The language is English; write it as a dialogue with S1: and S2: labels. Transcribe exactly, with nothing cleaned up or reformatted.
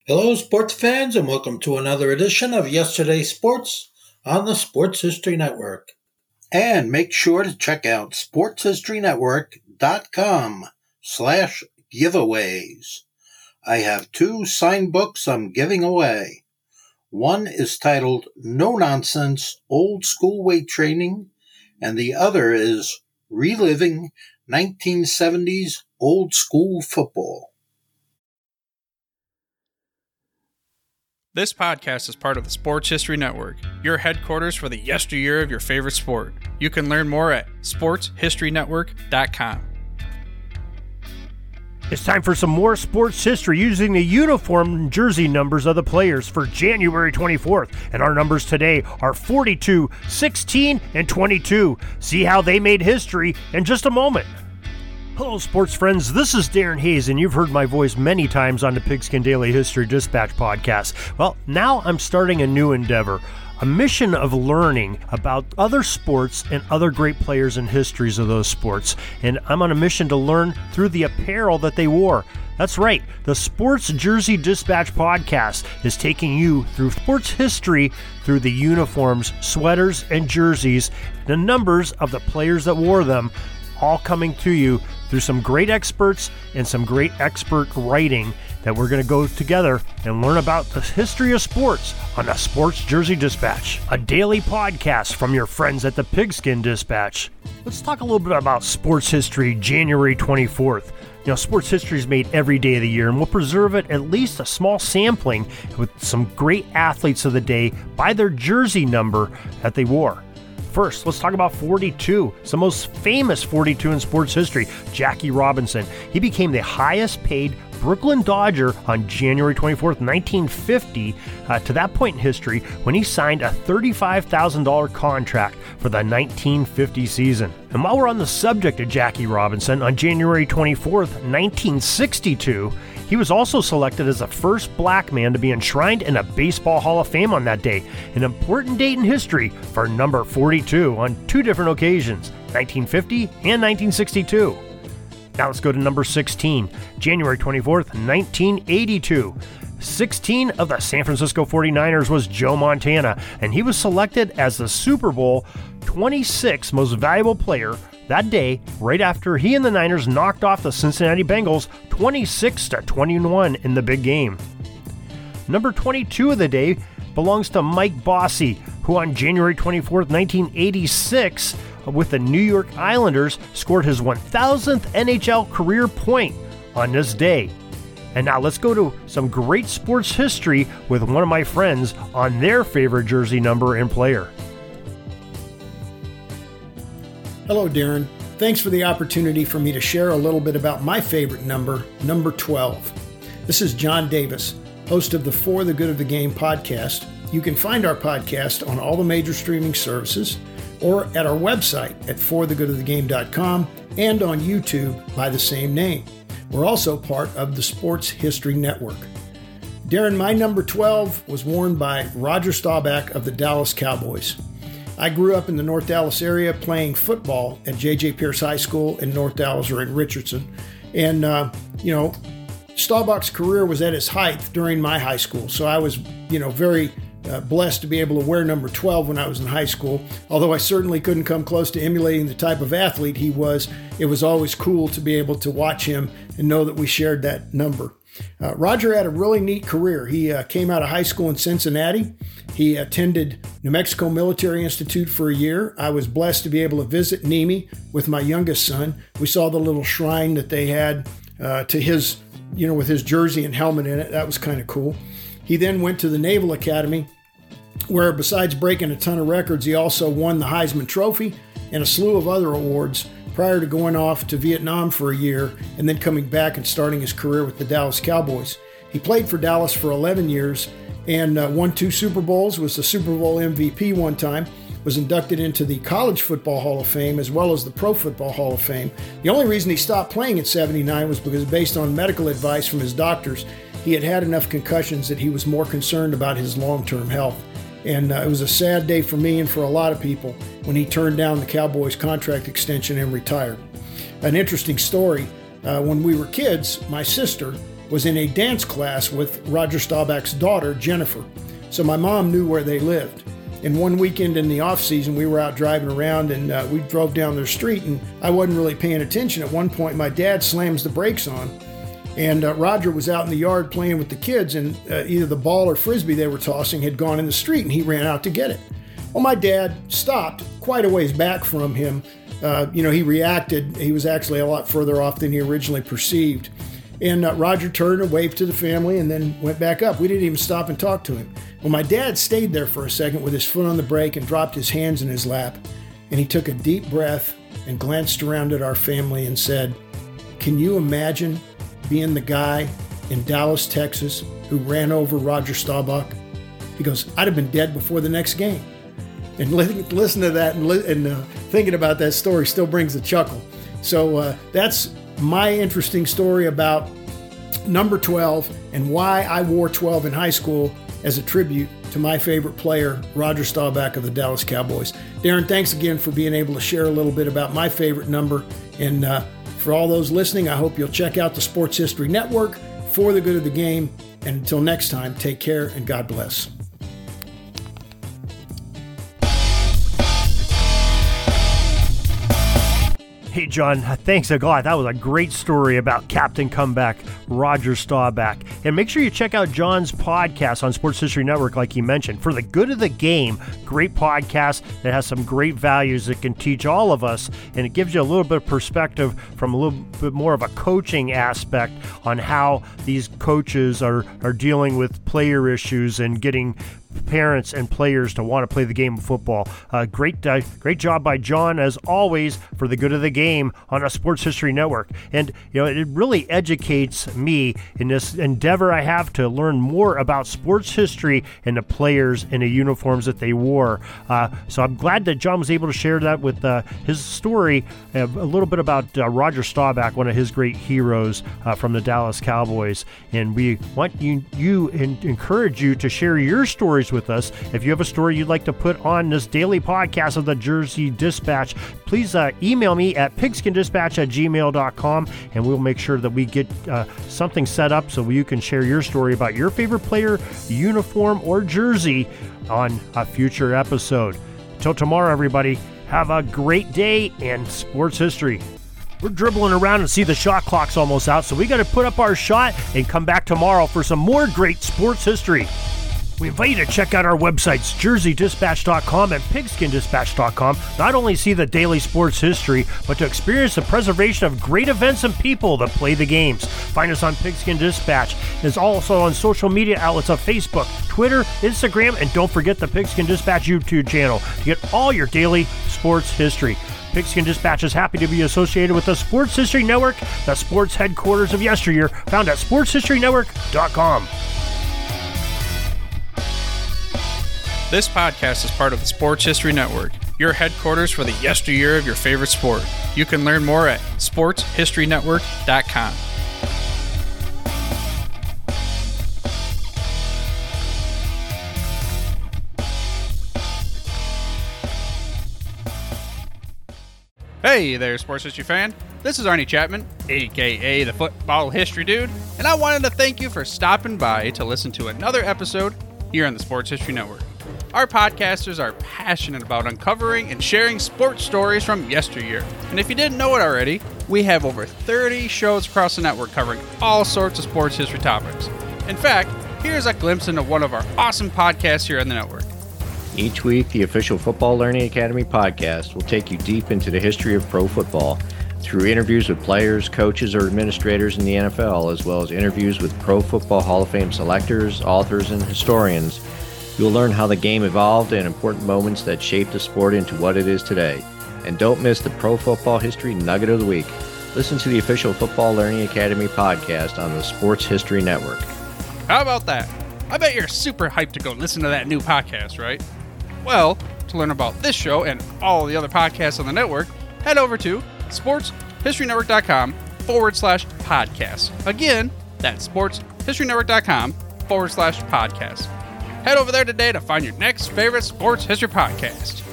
S1: Hello, sports fans, and welcome to another edition of Yesterday's Sports on the Sports History Network. And make sure to check out sportshistorynetwork.com slash giveaways. I have two signed books I'm giving away. One is titled No Nonsense Old School Weight Training, and the other is Reliving nineteen seventies Old School Football.
S2: This podcast is part of the Sports History Network, your headquarters for the yesteryear of your favorite sport. You can learn more at sports history network dot com.
S3: It's time for some more sports history using the uniform and jersey numbers of the players for January twenty-fourth. And our numbers today are forty-two, sixteen, and twenty-two. See how they made history in just a moment. Hello, sports friends. This is Darren Hayes, and you've heard my voice many times on the Pigskin Daily History Dispatch podcast. Well, now I'm starting a new endeavor, a mission of learning about other sports and other great players and histories of those sports. And I'm on a mission to learn through the apparel that they wore. That's right, the Sports Jersey Dispatch podcast is taking you through sports history through the uniforms, sweaters, and jerseys, the numbers of the players that wore them, all coming to you through some great experts and some great expert writing that we're going to go together and learn about the history of sports on the Sports Jersey Dispatch, a daily podcast from your friends at the Pigskin Dispatch. Let's talk a little bit about sports history January twenty-fourth. You know, sports history is made every day of the year, and we'll preserve it at least a small sampling with some great athletes of the day by their jersey number that they wore. First, let's talk about forty-two. It's the most famous forty-two in sports history, Jackie Robinson. He became the highest paid Brooklyn Dodger on January twenty-fourth, nineteen fifty, uh, to that point in history when he signed a thirty-five thousand dollars contract for the nineteen fifty season. And while we're on the subject of Jackie Robinson, on January twenty-fourth, nineteen sixty-two, he was also selected as the first black man to be enshrined in a Baseball Hall of Fame on that day, an important date in history for number forty-two on two different occasions, nineteen fifty and nineteen sixty-two. Now let's go to number sixteen, January twenty-fourth, nineteen eighty-two. sixteen of the San Francisco forty-niners was Joe Montana, and he was selected as the Super Bowl twenty-sixth most valuable player that day, right after he and the Niners knocked off the Cincinnati Bengals twenty-six to twenty-one in the big game. Number twenty-two of the day belongs to Mike Bossy, who on January twenty-fourth, nineteen eighty-six, with the New York Islanders, scored his one thousandth N H L career point on this day. And now let's go to some great sports history with one of my friends on their favorite jersey number and player.
S4: Hello, Darren. Thanks for the opportunity for me to share a little bit about my favorite number, number twelve. This is John Davis, host of the For the Good of the Game podcast. You can find our podcast on all the major streaming services or at our website at for the good of the game dot com and on YouTube by the same name. We're also part of the Sports History Network. Darren, my number twelve was worn by Roger Staubach of the Dallas Cowboys. I grew up in the North Dallas area playing football at J J Pierce High School in North Dallas or in Richardson. And, uh, you know, Staubach's career was at its height during my high school. So I was, you know, very uh, blessed to be able to wear number twelve when I was in high school. Although I certainly couldn't come close to emulating the type of athlete he was, it was always cool to be able to watch him and know that we shared that number. Uh, Roger had a really neat career. He uh, came out of high school in Cincinnati. He attended New Mexico Military Institute for a year. I was blessed to be able to visit N M I with my youngest son. We saw the little shrine that they had uh, to his, you know, with his jersey and helmet in it. That was kind of cool. He then went to the Naval Academy, where besides breaking a ton of records, he also won the Heisman Trophy and a slew of other awards prior to going off to Vietnam for a year and then coming back and starting his career with the Dallas Cowboys. He played for Dallas for eleven years and uh, won two Super Bowls, was the Super Bowl M V P one time, was inducted into the College Football Hall of Fame as well as the Pro Football Hall of Fame. The only reason he stopped playing at seventy-nine was because, based on medical advice from his doctors, he had had enough concussions that he was more concerned about his long-term health. And uh, it was a sad day for me and for a lot of people when he turned down the Cowboys contract extension and retired. An interesting story, uh, when we were kids, my sister was in a dance class with Roger Staubach's daughter, Jennifer. So my mom knew where they lived. And one weekend in the off season, we were out driving around and uh, we drove down their street and I wasn't really paying attention. At one point, my dad slams the brakes on and uh, Roger was out in the yard playing with the kids and uh, either the ball or frisbee they were tossing had gone in the street and he ran out to get it. Well, my dad stopped quite a ways back from him. Uh, you know, he reacted. He was actually a lot further off than he originally perceived. And uh, Roger turned and waved to the family and then went back up. We didn't even stop and talk to him. Well, my dad stayed there for a second with his foot on the brake and dropped his hands in his lap. And he took a deep breath and glanced around at our family and said, "Can you imagine being the guy in Dallas, Texas, who ran over Roger Staubach?" He goes, "I'd have been dead before the next game." And li- listen to that and, li- and uh, thinking about that story still brings a chuckle. So uh, that's my interesting story about number twelve and why I wore twelve in high school as a tribute to my favorite player, Roger Staubach of the Dallas Cowboys. Darren, thanks again for being able to share a little bit about my favorite number. And uh, for all those listening, I hope you'll check out the Sports History Network for the good of the game. And until next time, take care and God bless.
S3: Hey, John, thanks a lot. That was a great story about Captain Comeback, Roger Staubach. And make sure you check out John's podcast on Sports History Network, like he mentioned. For the good of the game, great podcast that has some great values that can teach all of us, and it gives you a little bit of perspective from a little bit more of a coaching aspect on how these coaches are, are dealing with player issues and getting parents and players to want to play the game of football. Uh, great uh, great job by John, as always, for the good of the game on a Sports History Network. And, you know, it really educates me in this endeavor I have to learn more about sports history and the players and the uniforms that they wore. Uh, so I'm glad that John was able to share that with uh, his story, uh, a little bit about uh, Roger Staubach, one of his great heroes uh, from the Dallas Cowboys. And we want you, you and encourage you to share your stories with us. If you have a story you'd like to put on this daily podcast of the Jersey Dispatch, please uh, email me at pigskindispatch at gmail dot com, and we'll make sure that we get uh, something set up so you can share your story about your favorite player, uniform, or jersey on a future episode. Till tomorrow, everybody, have a great day and sports history. We're dribbling around and see the shot clock's almost out, so we got to put up our shot and come back tomorrow for some more great sports history. We invite you to check out our websites, jersey dispatch dot com and pigskin dispatch dot com. Not only see the daily sports history, but to experience the preservation of great events and people that play the games. Find us on Pigskin Dispatch. It's also on social media outlets of Facebook, Twitter, Instagram, and don't forget the Pigskin Dispatch YouTube channel to get all your daily sports history. Pigskin Dispatch is happy to be associated with the Sports History Network, the sports headquarters of yesteryear, found at sports history network dot com.
S2: This podcast is part of the Sports History Network, your headquarters for the yesteryear of your favorite sport. You can learn more at sports history network dot com. Hey there, sports history fan. This is Arnie Chapman, aka the Football History Dude, and I wanted to thank you for stopping by to listen to another episode here on the Sports History Network. Our podcasters are passionate about uncovering and sharing sports stories from yesteryear. And if you didn't know it already, we have over thirty shows across the network covering all sorts of sports history topics. In fact, here's a glimpse into one of our awesome podcasts here on the network.
S5: Each week, the official Football Learning Academy podcast will take you deep into the history of pro football through interviews with players, coaches, or administrators in the N F L, as well as interviews with Pro Football Hall of Fame selectors, authors, and historians. You'll learn how the game evolved and important moments that shaped the sport into what it is today. And don't miss the Pro Football History Nugget of the Week. Listen to the official Football Learning Academy podcast on the Sports History Network.
S2: How about that? I bet you're super hyped to go listen to that new podcast, right? Well, to learn about this show and all the other podcasts on the network, head over to sports history network dot com forward slash podcast. Again, that's sports history network dot com forward slash podcast. Head over there today to find your next favorite sports history podcast.